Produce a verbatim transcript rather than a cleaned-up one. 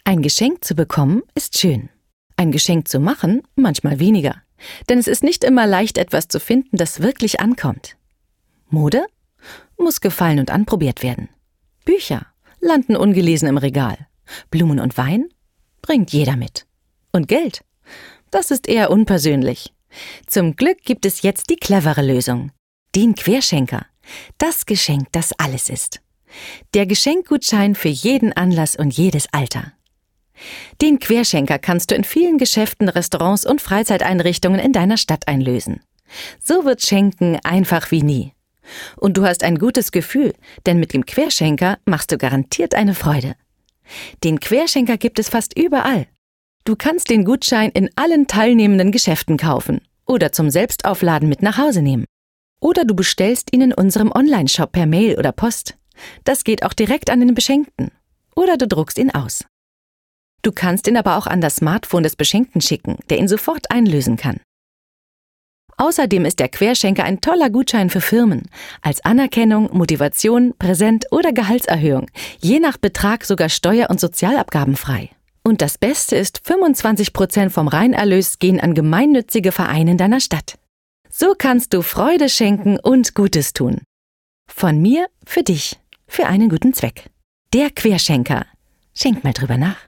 Ein Geschenk zu bekommen ist schön. Ein Geschenk zu machen manchmal weniger. Denn es ist nicht immer leicht, etwas zu finden, das wirklich ankommt. Mode muss gefallen und anprobiert werden. Bücher landen ungelesen im Regal. Blumen und Wein bringt jeder mit. Und Geld, das ist eher unpersönlich. Zum Glück gibt es jetzt die clevere Lösung. Den Querschenker. Das Geschenk, das alles ist. Der Geschenkgutschein für jeden Anlass und jedes Alter. Den Querschenker kannst du in vielen Geschäften, Restaurants und Freizeiteinrichtungen in deiner Stadt einlösen. So wird Schenken einfach wie nie. Und du hast ein gutes Gefühl, denn mit dem Querschenker machst du garantiert eine Freude. Den Querschenker gibt es fast überall. Du kannst den Gutschein in allen teilnehmenden Geschäften kaufen oder zum Selbstaufladen mit nach Hause nehmen. Oder du bestellst ihn in unserem Online-Shop per Mail oder Post. Das geht auch direkt an den Beschenkten. Oder du druckst ihn aus. Du kannst ihn aber auch an das Smartphone des Beschenkten schicken, der ihn sofort einlösen kann. Außerdem ist der Querschenker ein toller Gutschein für Firmen, als Anerkennung, Motivation, Präsent oder Gehaltserhöhung, je nach Betrag sogar steuer- und sozialabgabenfrei. Und das Beste ist, fünfundzwanzig Prozent vom Reinerlös gehen an gemeinnützige Vereine in deiner Stadt. So kannst du Freude schenken und Gutes tun. Von mir für dich, für einen guten Zweck. Der Querschenker. Schenk mal drüber nach.